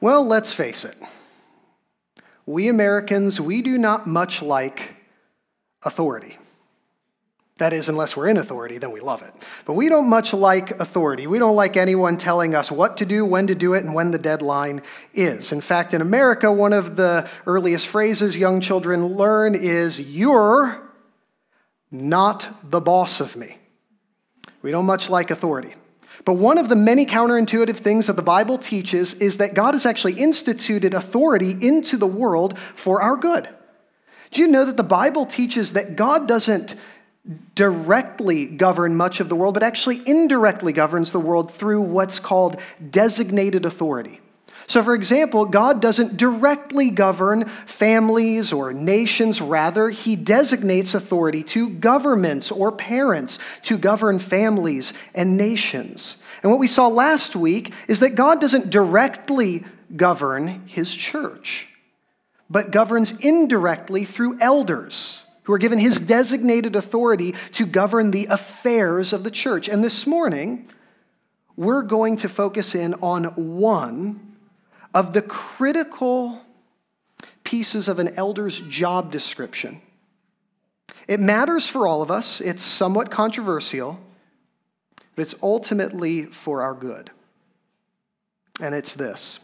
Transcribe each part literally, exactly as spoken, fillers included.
Well, let's face it. We Americans, we do not much like authority. That is, unless we're in authority, then we love it. But we don't much like authority. We don't like anyone telling us what to do, when to do it, and when the deadline is. In fact, in America, one of the earliest phrases young children learn is, "You're not the boss of me." We don't much like authority. But one of the many counterintuitive things that the Bible teaches is that God has actually instituted authority into the world for our good. Do you know that the Bible teaches that God doesn't directly govern much of the world, but actually indirectly governs the world through what's called designated authority? So, for example, God doesn't directly govern families or nations. Rather, he designates authority to governments or parents to govern families and nations. And what we saw last week is that God doesn't directly govern his church, but governs indirectly through elders who are given his designated authority to govern the affairs of the church. And this morning, we're going to focus in on one of the critical pieces of an elder's job description. It matters for all of us. It's somewhat controversial, but it's ultimately for our good. And it's this: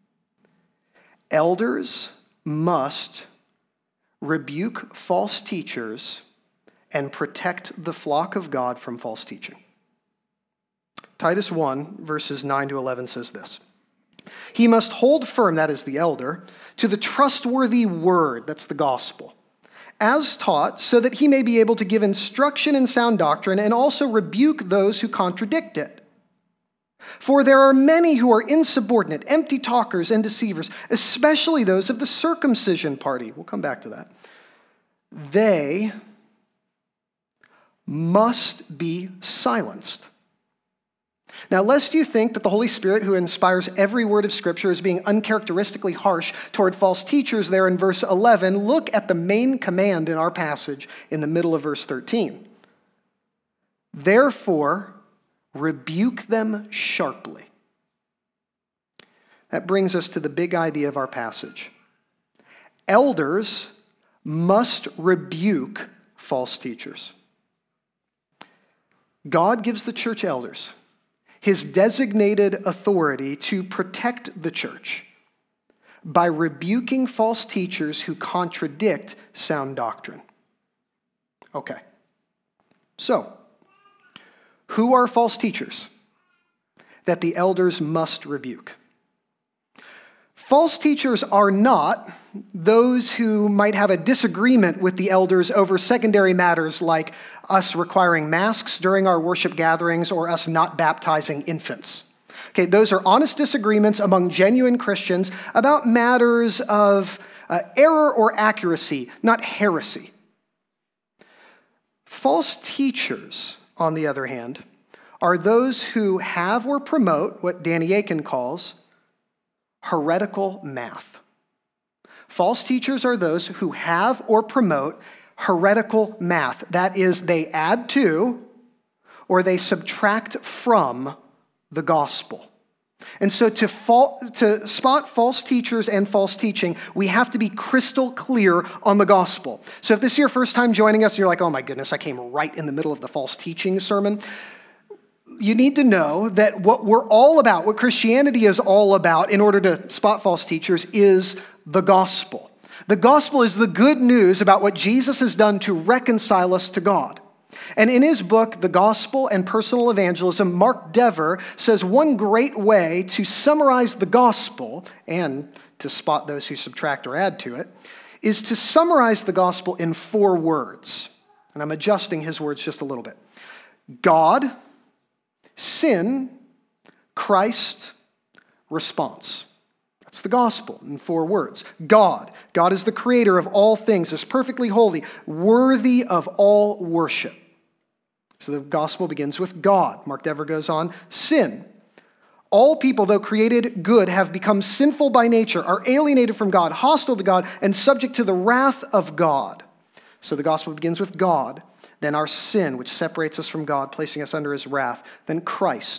elders must rebuke false teachers and protect the flock of God from false teaching. Titus one, verses nine to eleven says this: "He must hold firm," that is the elder, "to the trustworthy word," that's the gospel, "as taught, so that he may be able to give instruction in sound doctrine and also rebuke those who contradict it. For there are many who are insubordinate, empty talkers, and deceivers, especially those of the circumcision party." We'll come back to that. "They must be silenced." Now, lest you think that the Holy Spirit, who inspires every word of Scripture, is being uncharacteristically harsh toward false teachers there in verse eleven, look at the main command in our passage in the middle of verse thirteen. "Therefore, rebuke them sharply." That brings us to the big idea of our passage. Elders must rebuke false teachers. God gives the church elders his designated authority to protect the church by rebuking false teachers who contradict sound doctrine. Okay, so who are false teachers that the elders must rebuke? False teachers are not those who might have a disagreement with the elders over secondary matters like us requiring masks during our worship gatherings or us not baptizing infants. Okay, those are honest disagreements among genuine Christians about matters of uh, error or accuracy, not heresy. False teachers, on the other hand, are those who have or promote what Danny Akin calls heretical math. False teachers are those who have or promote heretical math. That is, they add to or they subtract from the gospel. And so to, fall, to spot false teachers and false teaching, we have to be crystal clear on the gospel. So if this is your first time joining us and you're like, oh my goodness, I came right in the middle of the false teaching sermon, you need to know that what we're all about, what Christianity is all about in order to spot false teachers, is the gospel. The gospel is the good news about what Jesus has done to reconcile us to God. And in his book, The Gospel and Personal Evangelism, Mark Dever says one great way to summarize the gospel and to spot those who subtract or add to it is to summarize the gospel in four words. And I'm adjusting his words just a little bit. God, sin, Christ, response. That's the gospel in four words. God. God is the creator of all things, is perfectly holy, worthy of all worship. So the gospel begins with God. Mark Dever goes on, sin. All people, though created good, have become sinful by nature, are alienated from God, hostile to God, and subject to the wrath of God. So the gospel begins with God. Then our sin, which separates us from God, placing us under his wrath. Then Christ.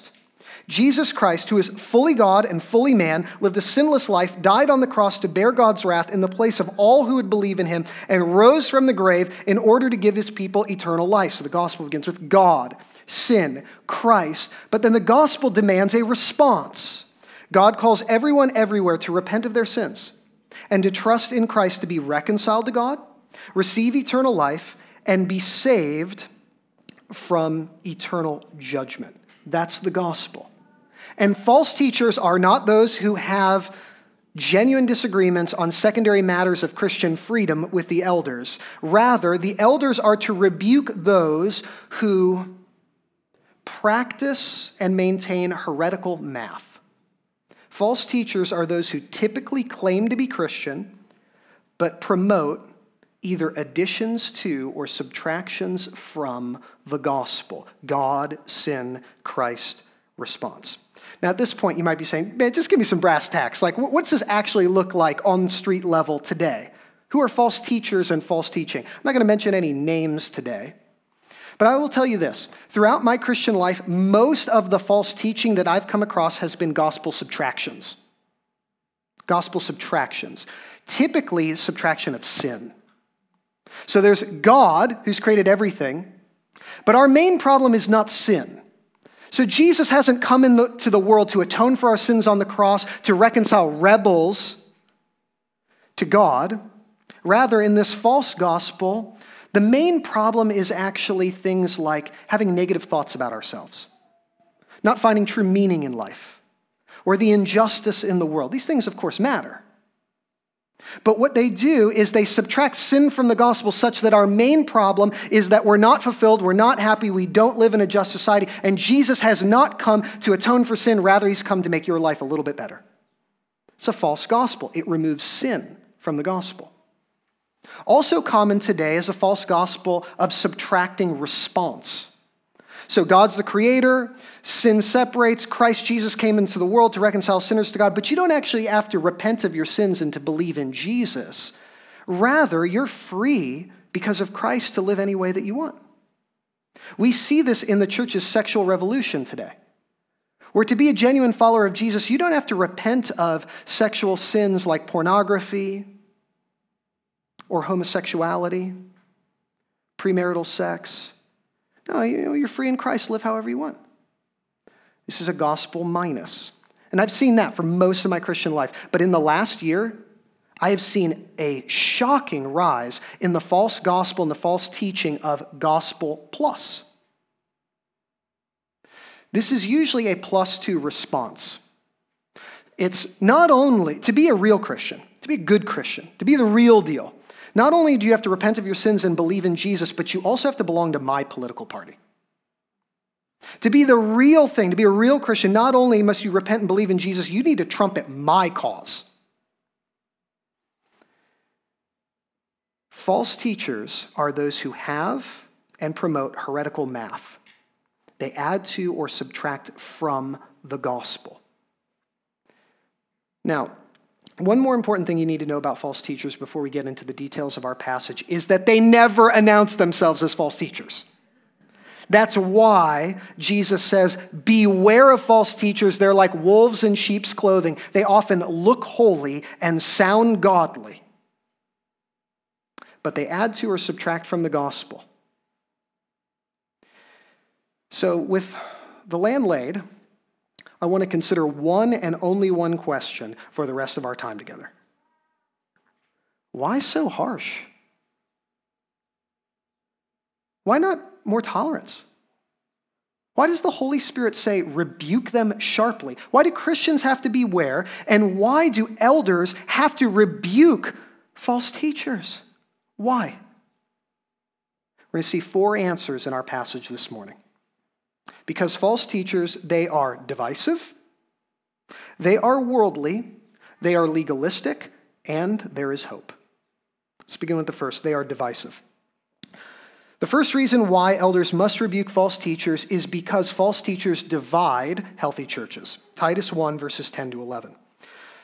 Jesus Christ, who is fully God and fully man, lived a sinless life, died on the cross to bear God's wrath in the place of all who would believe in him, and rose from the grave in order to give his people eternal life. So the gospel begins with God, sin, Christ, but then the gospel demands a response. God calls everyone everywhere to repent of their sins and to trust in Christ to be reconciled to God, receive eternal life, and be saved from eternal judgment. That's the gospel. And false teachers are not those who have genuine disagreements on secondary matters of Christian freedom with the elders. Rather, the elders are to rebuke those who practice and maintain heretical math. False teachers are those who typically claim to be Christian, but promote either additions to or subtractions from the gospel. God, sin, Christ, response. Now, at this point, you might be saying, man, just give me some brass tacks. Like, what's this actually look like on street level today? Who are false teachers and false teaching? I'm not going to mention any names today, but I will tell you this. Throughout my Christian life, most of the false teaching that I've come across has been gospel subtractions. Gospel subtractions. Typically, subtraction of sin. So there's God, who's created everything, but our main problem is not sin. So Jesus hasn't come into the world to atone for our sins on the cross, to reconcile rebels to God. Rather, in this false gospel, the main problem is actually things like having negative thoughts about ourselves, not finding true meaning in life, or the injustice in the world. These things, of course, matter. But what they do is they subtract sin from the gospel such that our main problem is that we're not fulfilled, we're not happy, we don't live in a just society, and Jesus has not come to atone for sin, rather he's come to make your life a little bit better. It's a false gospel. It removes sin from the gospel. Also common today is a false gospel of subtracting response. So God's the creator, sin separates, Christ Jesus came into the world to reconcile sinners to God, but you don't actually have to repent of your sins and to believe in Jesus. Rather, you're free because of Christ to live any way that you want. We see this in the church's sexual revolution today, where to be a genuine follower of Jesus, you don't have to repent of sexual sins like pornography or homosexuality, premarital sex. No, you know, you're free in Christ. Live however you want. This is a gospel minus. And I've seen that for most of my Christian life. But in the last year, I have seen a shocking rise in the false gospel and the false teaching of gospel plus. This is usually a plus two response. It's not only to be a real Christian, to be a good Christian, to be the real deal. Not only do you have to repent of your sins and believe in Jesus, but you also have to belong to my political party. To be the real thing, to be a real Christian, not only must you repent and believe in Jesus, you need to trumpet my cause. False teachers are those who have and promote heretical math. They add to or subtract from the gospel. Now, one more important thing you need to know about false teachers before we get into the details of our passage is that they never announce themselves as false teachers. That's why Jesus says, beware of false teachers. They're like wolves in sheep's clothing. They often look holy and sound godly, but they add to or subtract from the gospel. So with the land laid, I want to consider one and only one question for the rest of our time together. Why so harsh? Why not more tolerance? Why does the Holy Spirit say, rebuke them sharply? Why do Christians have to beware? And why do elders have to rebuke false teachers? Why? We're going to see four answers in our passage this morning. Because false teachers, they are divisive, they are worldly, they are legalistic, and there is hope. Let's begin with the first. They are divisive. The first reason why elders must rebuke false teachers is because false teachers divide healthy churches. Titus one, verses ten to eleven.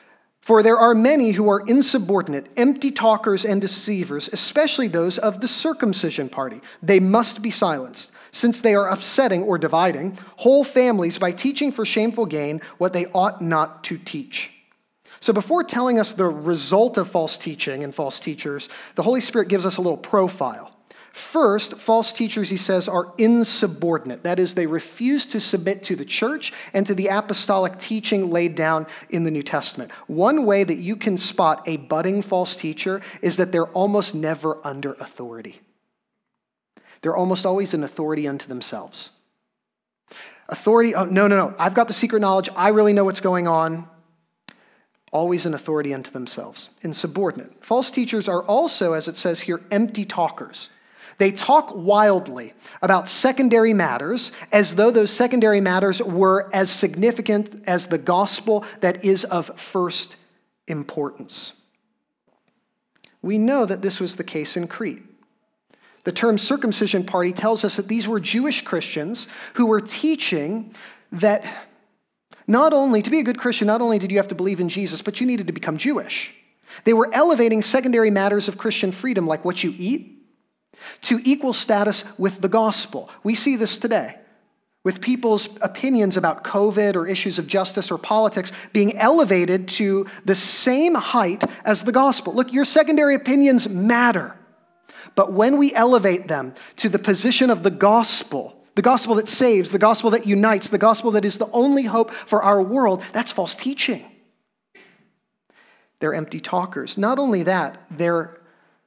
For there are many who are insubordinate, empty talkers and deceivers, especially those of the circumcision party. They must be silenced, since they are upsetting or dividing whole families by teaching for shameful gain what they ought not to teach. So before telling us the result of false teaching and false teachers, the Holy Spirit gives us a little profile. First, false teachers, he says, are insubordinate. That is, they refuse to submit to the church and to the apostolic teaching laid down in the New Testament. One way that you can spot a budding false teacher is that they're almost never under authority. They're almost always an authority unto themselves. Authority, oh, no, no, no, I've got the secret knowledge. I really know what's going on. Always an authority unto themselves, insubordinate. False teachers are also, as it says here, empty talkers. They talk wildly about secondary matters as though those secondary matters were as significant as the gospel that is of first importance. We know that this was the case in Crete. The term circumcision party tells us that these were Jewish Christians who were teaching that not only, to be a good Christian, not only did you have to believe in Jesus, but you needed to become Jewish. They were elevating secondary matters of Christian freedom, like what you eat, to equal status with the gospel. We see this today with people's opinions about COVID or issues of justice or politics being elevated to the same height as the gospel. Look, your secondary opinions matter, but when we elevate them to the position of the gospel, the gospel that saves, the gospel that unites, the gospel that is the only hope for our world, that's false teaching. They're empty talkers. Not only that, they're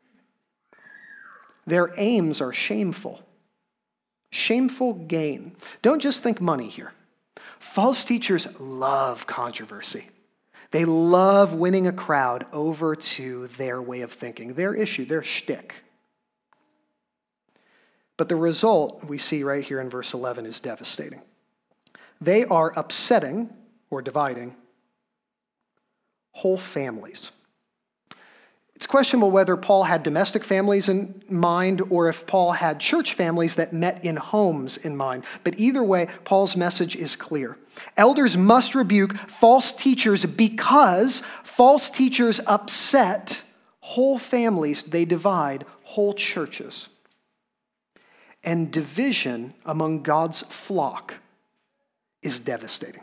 Their aims are shameful. Shameful gain. Don't just think money here. False teachers love controversy. They love winning a crowd over to their way of thinking, their issue, their shtick. But the result we see right here in verse eleven is devastating. They are upsetting or dividing whole families. It's questionable whether Paul had domestic families in mind or if Paul had church families that met in homes in mind. But either way, Paul's message is clear. Elders must rebuke false teachers because false teachers upset whole families. They divide whole churches. And division among God's flock is devastating.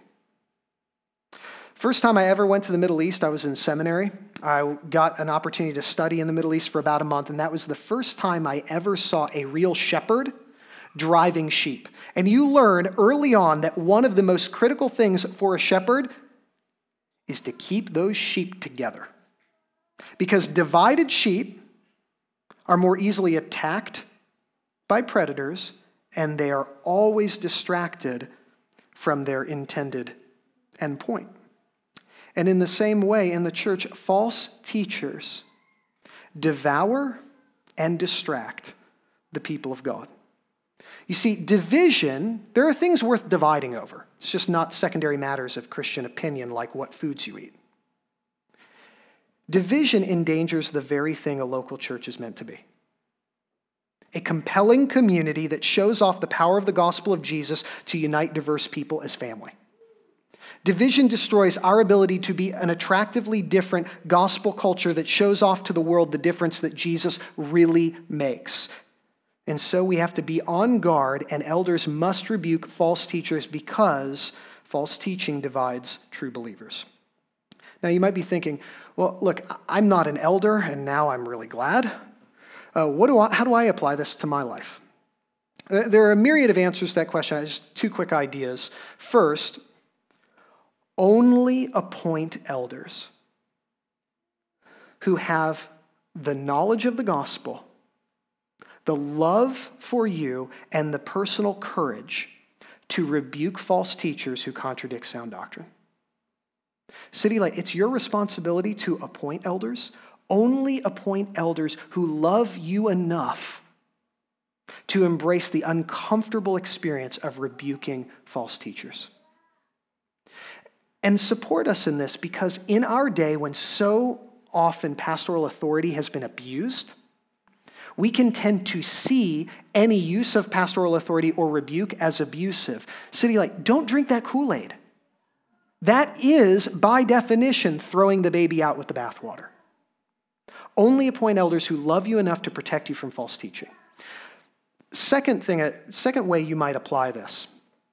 First time I ever went to the Middle East, I was in seminary. I got an opportunity to study in the Middle East for about a month, and that was the first time I ever saw a real shepherd driving sheep. And you learn early on that one of the most critical things for a shepherd is to keep those sheep together. Because divided sheep are more easily attacked by predators, and they are always distracted from their intended endpoint. And in the same way, in the church, false teachers devour and distract the people of God. You see, division, there are things worth dividing over. It's just not secondary matters of Christian opinion like what foods you eat. Division endangers the very thing a local church is meant to be. A compelling community that shows off the power of the gospel of Jesus to unite diverse people as family. Division destroys our ability to be an attractively different gospel culture that shows off to the world the difference that Jesus really makes. And so we have to be on guard, and elders must rebuke false teachers because false teaching divides true believers. Now you might be thinking, well, look, I'm not an elder, and now I'm really glad. Uh, what do I, how do I apply this to my life? There are a myriad of answers to that question. Just two quick ideas. First, only appoint elders who have the knowledge of the gospel, the love for you, and the personal courage to rebuke false teachers who contradict sound doctrine. City Light, it's your responsibility to appoint elders. Only appoint elders who love you enough to embrace the uncomfortable experience of rebuking false teachers. And support us in this, because in our day when so often pastoral authority has been abused, we can tend to see any use of pastoral authority or rebuke as abusive. City Light, don't drink that Kool-Aid. That is, by definition, throwing the baby out with the bathwater. Only appoint elders who love you enough to protect you from false teaching. Second thing, second way you might apply this.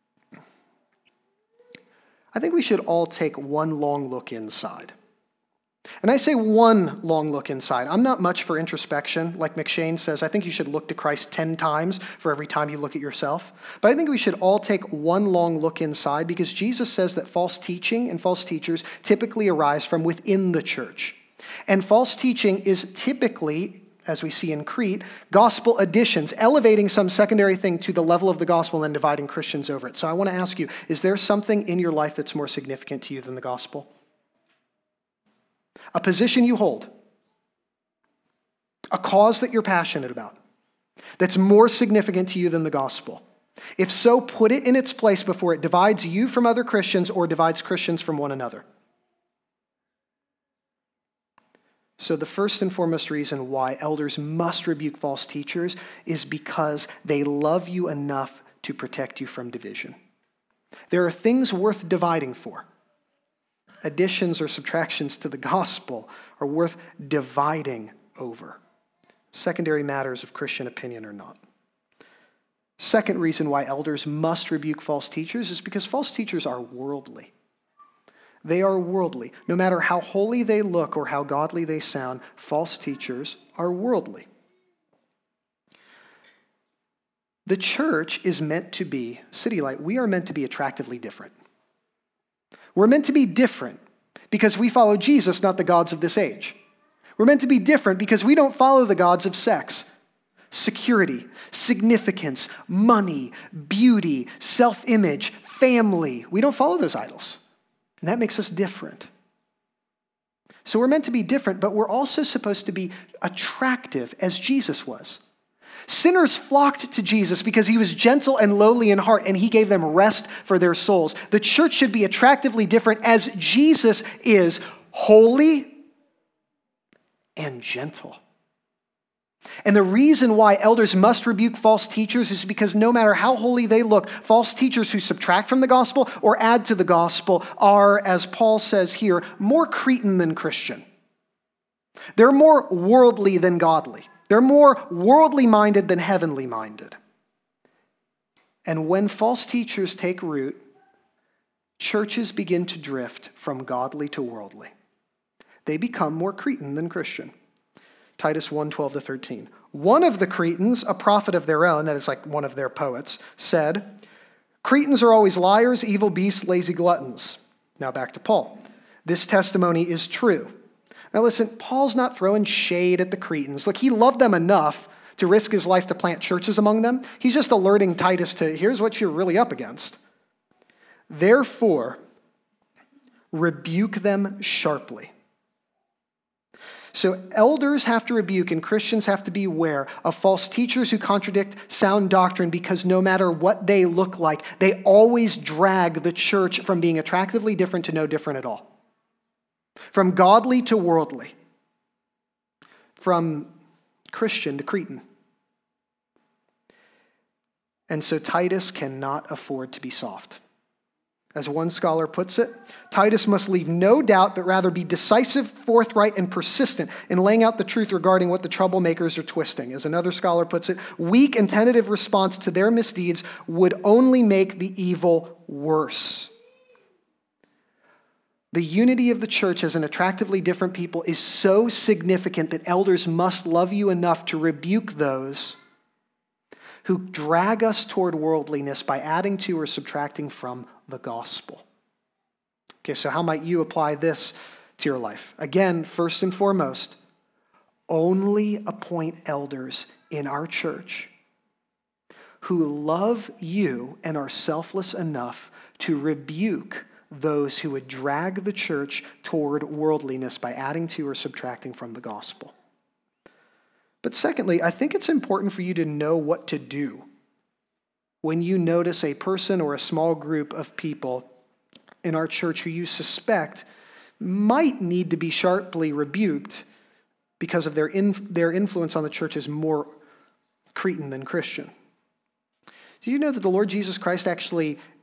I think we should all take one long look inside. And I say one long look inside. I'm not much for introspection. Like McShane says, I think you should look to Christ ten times for every time you look at yourself. But I think we should all take one long look inside because Jesus says that false teaching and false teachers typically arise from within the church. And false teaching is typically, as we see in Crete, gospel additions, elevating some secondary thing to the level of the gospel and then dividing Christians over it. So I want to ask you, is there something in your life that's more significant to you than the gospel? A position you hold, a cause that you're passionate about, that's more significant to you than the gospel. If so, put it in its place before it divides you from other Christians or divides Christians from one another. So the first and foremost reason why elders must rebuke false teachers is because they love you enough to protect you from division. There are things worth dividing for. Additions or subtractions to the gospel are worth dividing over. Secondary matters of Christian opinion or not. Second reason why elders must rebuke false teachers is because false teachers are worldly. They are worldly. No matter how holy they look or how godly they sound, false teachers are worldly. The church is meant to be, City Light, we are meant to be attractively different. We're meant to be different because we follow Jesus, not the gods of this age. We're meant to be different because we don't follow the gods of sex, security, significance, money, beauty, self-image, family. We don't follow those idols. And that makes us different. So we're meant to be different, but we're also supposed to be attractive as Jesus was. Sinners flocked to Jesus because he was gentle and lowly in heart, and he gave them rest for their souls. The church should be attractively different as Jesus is holy and gentle. And the reason why elders must rebuke false teachers is because no matter how holy they look, false teachers who subtract from the gospel or add to the gospel are, as Paul says here, more Cretan than Christian. They're more worldly than godly. They're more worldly minded than heavenly minded. And when false teachers take root, churches begin to drift from godly to worldly. They become more Cretan than Christian. Titus one, twelve to thirteen. One of the Cretans, a prophet of their own, that is like one of their poets, said, Cretans are always liars, evil beasts, lazy gluttons. Now back to Paul. This testimony is true. Now listen, Paul's not throwing shade at the Cretans. Look, he loved them enough to risk his life to plant churches among them. He's just alerting Titus to, here's what you're really up against. Therefore, rebuke them sharply. So elders have to rebuke and Christians have to beware of false teachers who contradict sound doctrine because no matter what they look like, they always drag the church from being attractively different to no different at all. From godly to worldly. From Christian to Cretan. And so Titus cannot afford to be soft. As one scholar puts it, Titus must leave no doubt, but rather be decisive, forthright, and persistent in laying out the truth regarding what the troublemakers are twisting. As another scholar puts it, weak and tentative response to their misdeeds would only make the evil worse. The unity of the church as an attractively different people is so significant that elders must love you enough to rebuke those who drag us toward worldliness by adding to or subtracting from the gospel. Okay, so how might you apply this to your life? Again, first and foremost, only appoint elders in our church who love you and are selfless enough to rebuke those who would drag the church toward worldliness by adding to or subtracting from the gospel. But secondly, I think it's important for you to know what to do when you notice a person or a small group of people in our church who you suspect might need to be sharply rebuked because of their, in, their influence on the church is more Cretan than Christian. Do you know that the Lord Jesus Christ actually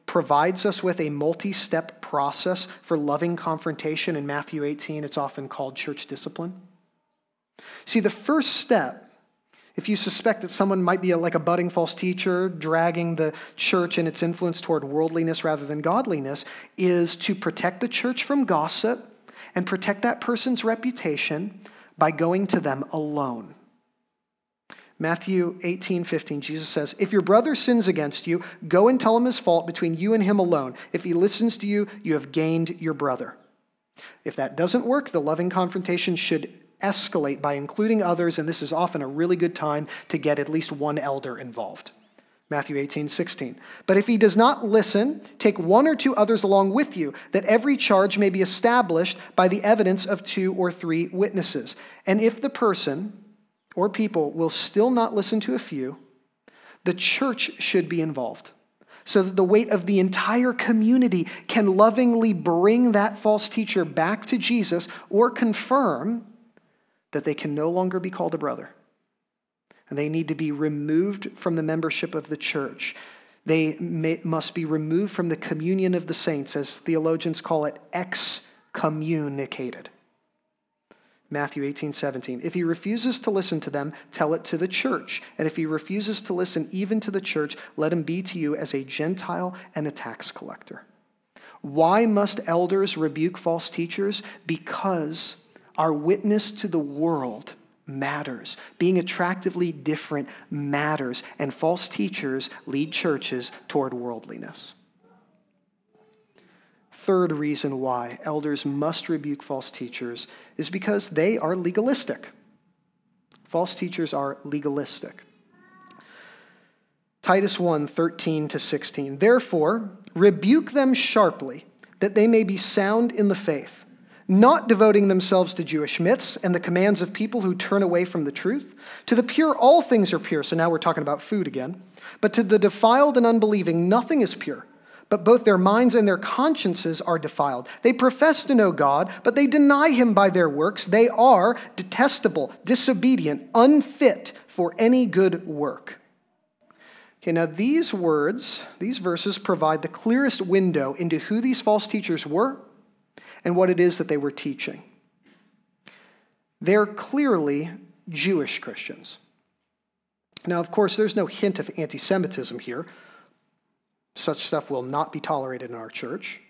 provides us with a multi-step process for loving confrontation. In Matthew eighteen, it's often called church discipline. See, the first step, if you suspect that someone might be a, like a budding false teacher, dragging the church and its influence toward worldliness rather than godliness, is to protect the church from gossip and protect that person's reputation by going to them alone. Matthew eighteen fifteen, Jesus says, if your brother sins against you, go and tell him his fault between you and him alone. If he listens to you, you have gained your brother. If that doesn't work, the loving confrontation should escalate by including others, and this is often a really good time to get at least one elder involved. Matthew eighteen sixteen. But if he does not listen, take one or two others along with you, that every charge may be established by the evidence of two or three witnesses. And if the person or people will still not listen to a few, the church should be involved, so that the weight of the entire community can lovingly bring that false teacher back to Jesus or confirm that they can no longer be called a brother. And they need to be removed from the membership of the church. They may, must be removed from the communion of the saints, as theologians call it, excommunicated. Matthew eighteen seventeen. If he refuses to listen to them, tell it to the church. And if he refuses to listen even to the church, let him be to you as a Gentile and a tax collector. Why must elders rebuke false teachers? Because our witness to the world matters. Being attractively different matters. And false teachers lead churches toward worldliness. Third reason why elders must rebuke false teachers is because they are legalistic. False teachers are legalistic. Titus one, thirteen to sixteen. Therefore, rebuke them sharply, that they may be sound in the faith, not devoting themselves to Jewish myths and the commands of people who turn away from the truth. To the pure, all things are pure. So now we're talking about food again. But to the defiled and unbelieving, nothing is pure. But both their minds and their consciences are defiled. They profess to know God, but they deny him by their works. They are detestable, disobedient, unfit for any good work. Okay, now these words, these verses provide the clearest window into who these false teachers were and what it is that they were teaching. They're clearly Jewish Christians. Now, of course, there's no hint of anti-Semitism here. Such stuff will not be tolerated in our church.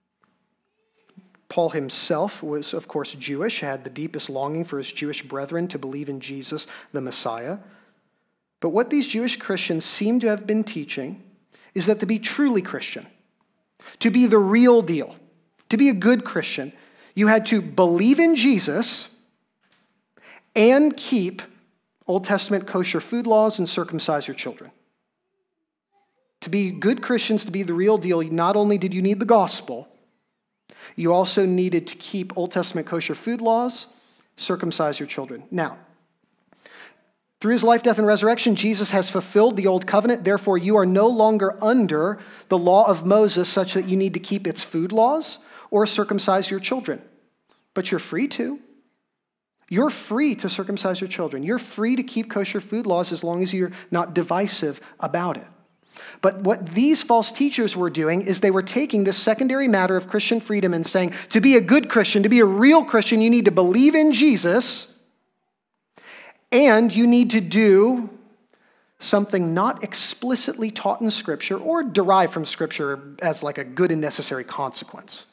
Paul himself was, of course, Jewish, had the deepest longing for his Jewish brethren to believe in Jesus, the Messiah. But what these Jewish Christians seem to have been teaching is that to be truly Christian, to be the real deal, to be a good Christian, you had to believe in Jesus and keep Old Testament kosher food laws and circumcise your children. To be good Christians, to be the real deal, not only did you need the gospel, you also needed to keep Old Testament kosher food laws, circumcise your children. Now, through his life, death, and resurrection, Jesus has fulfilled the old covenant. Therefore, you are no longer under the law of Moses such that you need to keep its food laws or circumcise your children. But you're free to. You're free to circumcise your children. You're free to keep kosher food laws as long as you're not divisive about it. But what these false teachers were doing is they were taking this secondary matter of Christian freedom and saying, to be a good Christian, to be a real Christian, you need to believe in Jesus, and you need to do something not explicitly taught in Scripture or derived from Scripture as like a good and necessary consequence.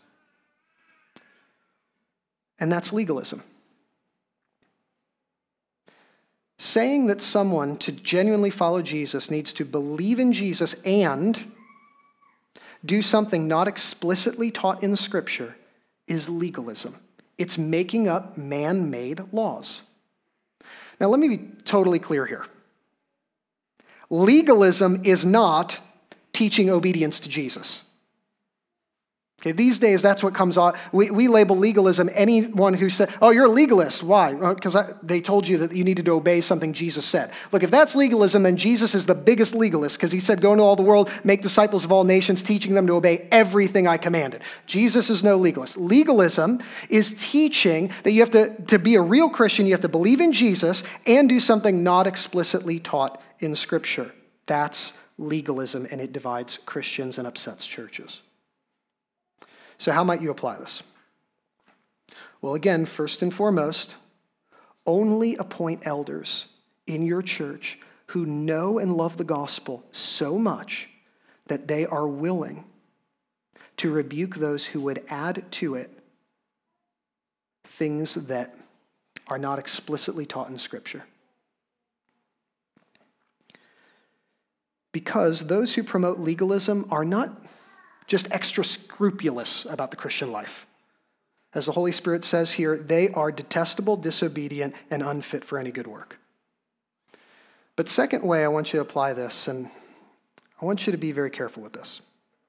And that's legalism. Saying that someone to genuinely follow Jesus needs to believe in Jesus and do something not explicitly taught in Scripture is legalism. It's making up man-made laws. Now, let me be totally clear here. Legalism is not teaching obedience to Jesus. Okay, these days, that's what comes on. We, we label legalism anyone who said, oh, you're a legalist. Why? Because they told you that you needed to obey something Jesus said. Look, if that's legalism, then Jesus is the biggest legalist because he said, go into all the world, make disciples of all nations, teaching them to obey everything I commanded. Jesus is no legalist. Legalism is teaching that you have to, to be a real Christian, you have to believe in Jesus and do something not explicitly taught in Scripture. That's legalism, and it divides Christians and upsets churches. So how might you apply this? Well, again, first and foremost, only appoint elders in your church who know and love the gospel so much that they are willing to rebuke those who would add to it things that are not explicitly taught in Scripture. Because those who promote legalism are not just extra scrupulous about the Christian life. As the Holy Spirit says here, they are detestable, disobedient, and unfit for any good work. But second way I want you to apply this, and I want you to be very careful with this.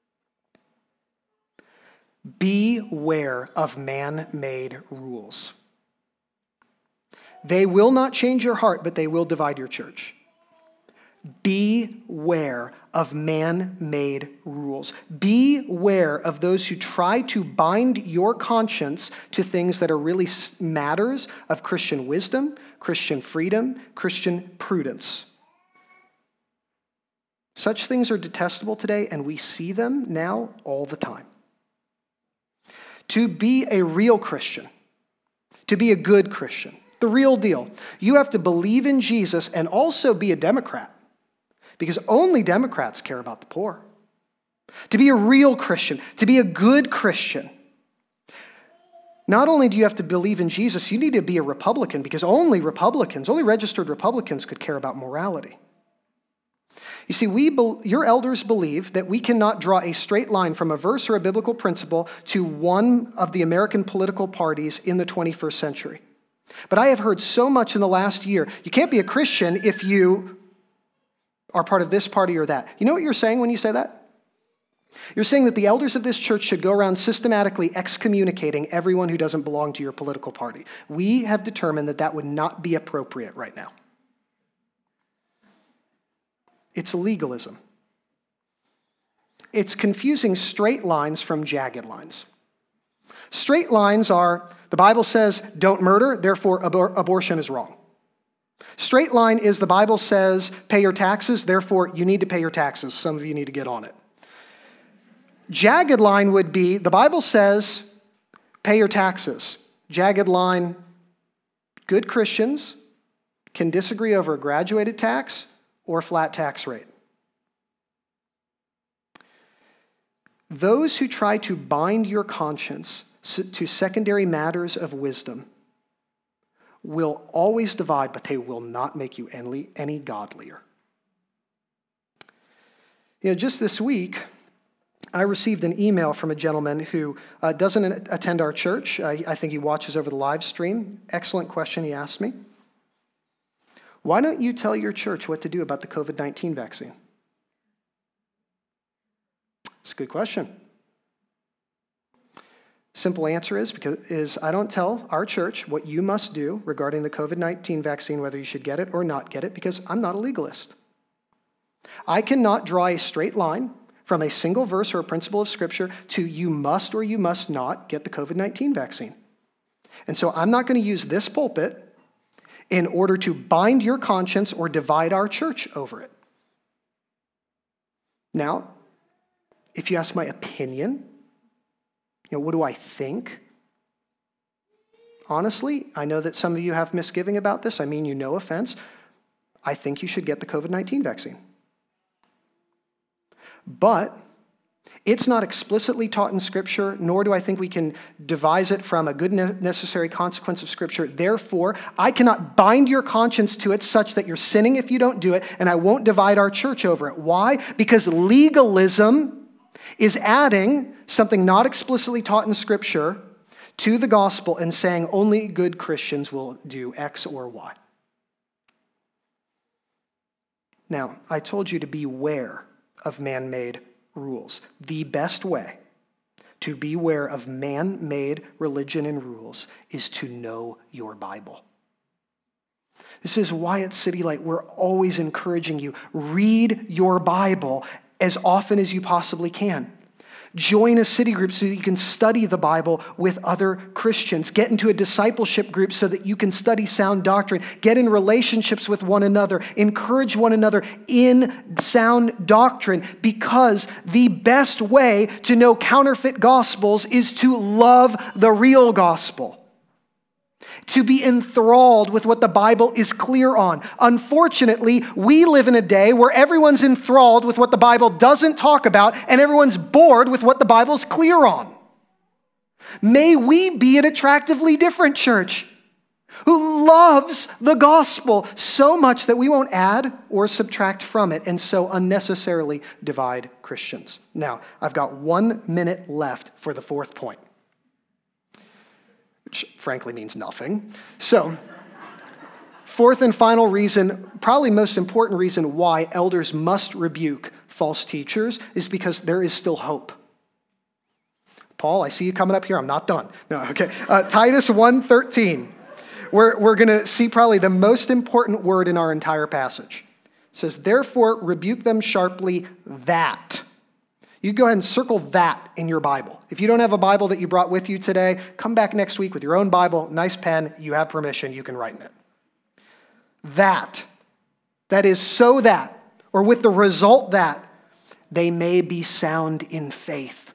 Beware of man-made rules. They will not change your heart, but they will divide your church. Beware of man-made rules. Beware of those who try to bind your conscience to things that are really matters of Christian wisdom, Christian freedom, Christian prudence. Such things are detestable today, and we see them now all the time. To be a real Christian, to be a good Christian, the real deal, you have to believe in Jesus and also be a Democrat. Because only Democrats care about the poor. To be a real Christian, to be a good Christian, not only do you have to believe in Jesus, you need to be a Republican, because only Republicans, only registered Republicans could care about morality. You see, we, your elders believe that we cannot draw a straight line from a verse or a biblical principle to one of the American political parties in the twenty-first century. But I have heard so much in the last year, you can't be a Christian if you are part of this party or that. You know what you're saying when you say that? You're saying that the elders of this church should go around systematically excommunicating everyone who doesn't belong to your political party. We have determined that that would not be appropriate right now. It's legalism. It's confusing straight lines from jagged lines. Straight lines are, the Bible says, don't murder, therefore abor- abortion is wrong. Straight line is the Bible says, pay your taxes, therefore you need to pay your taxes. Some of you need to get on it. Jagged line would be, the Bible says, pay your taxes. Jagged line, good Christians can disagree over a graduated tax or flat tax rate. Those who try to bind your conscience to secondary matters of wisdom will always divide, but they will not make you any, any godlier. You know, just this week, I received an email from a gentleman who uh, doesn't attend our church. Uh, I think he watches over the live stream. Excellent question he asked me. Why don't you tell your church what to do about the covid nineteen vaccine? It's a good question. Simple answer is because is I don't tell our church what you must do regarding the covid nineteen vaccine, whether you should get it or not get it, because I'm not a legalist. I cannot draw a straight line from a single verse or a principle of Scripture to you must or you must not get the covid nineteen vaccine. And so I'm not going to use this pulpit in order to bind your conscience or divide our church over it. Now, if you ask my opinion, you know, what do I think? Honestly, I know that some of you have misgiving about this. I mean you no offense. I think you should get the covid nineteen vaccine. But it's not explicitly taught in Scripture, nor do I think we can devise it from a good necessary consequence of Scripture. Therefore, I cannot bind your conscience to it such that you're sinning if you don't do it, and I won't divide our church over it. Why? Because legalism is adding something not explicitly taught in Scripture to the gospel and saying only good Christians will do X or Y. Now, I told you to beware of man-made rules. The best way to beware of man-made religion and rules is to know your Bible. This is why at City Light we're always encouraging you, read your Bible as often as you possibly can. Join a city group so that you can study the Bible with other Christians. Get into a discipleship group so that you can study sound doctrine. Get in relationships with one another. Encourage one another in sound doctrine, because the best way to know counterfeit gospels is to love the real gospel. To be enthralled with what the Bible is clear on. Unfortunately, we live in a day where everyone's enthralled with what the Bible doesn't talk about, and everyone's bored with what the Bible's clear on. May we be an attractively different church who loves the gospel so much that we won't add or subtract from it and so unnecessarily divide Christians. Now, I've got one minute left for the fourth point, which frankly means nothing. So, fourth and final reason, probably most important reason why elders must rebuke false teachers is because there is still hope. Paul, I see you coming up here. I'm not done. No, okay. Uh, Titus one thirteen. We're, we're going to see probably the most important word in our entire passage. It says, therefore, rebuke them sharply that. You go ahead and circle that in your Bible. If you don't have a Bible that you brought with you today, come back next week with your own Bible, nice pen, you have permission, you can write in it. That, that is so that, or with the result that, they may be sound in faith.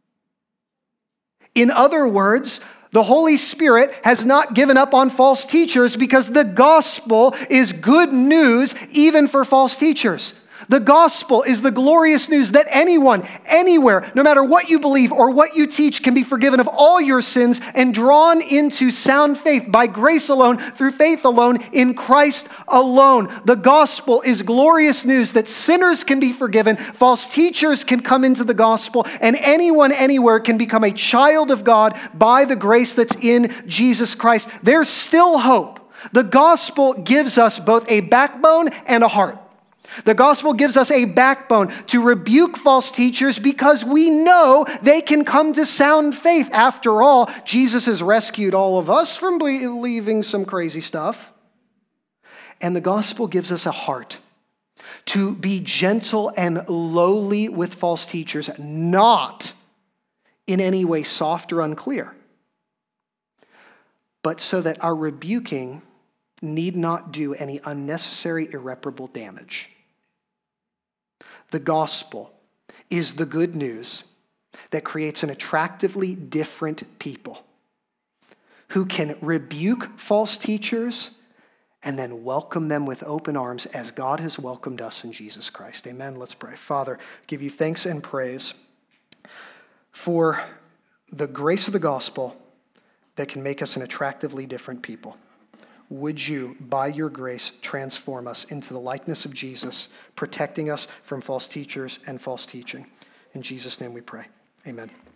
In other words, the Holy Spirit has not given up on false teachers because the gospel is good news even for false teachers. The gospel is the glorious news that anyone, anywhere, no matter what you believe or what you teach, can be forgiven of all your sins and drawn into sound faith by grace alone, through faith alone, in Christ alone. The gospel is glorious news that sinners can be forgiven, false teachers can come into the gospel, and anyone, anywhere can become a child of God by the grace that's in Jesus Christ. There's still hope. The gospel gives us both a backbone and a heart. The gospel gives us a backbone to rebuke false teachers because we know they can come to sound faith. After all, Jesus has rescued all of us from believing some crazy stuff. And the gospel gives us a heart to be gentle and lowly with false teachers, not in any way soft or unclear, but so that our rebuking need not do any unnecessary, irreparable damage. The gospel is the good news that creates an attractively different people who can rebuke false teachers and then welcome them with open arms as God has welcomed us in Jesus Christ. Amen. Let's pray. Father, give you thanks and praise for the grace of the gospel that can make us an attractively different people. Would you, by your grace, transform us into the likeness of Jesus, protecting us from false teachers and false teaching. In Jesus' name we pray. Amen.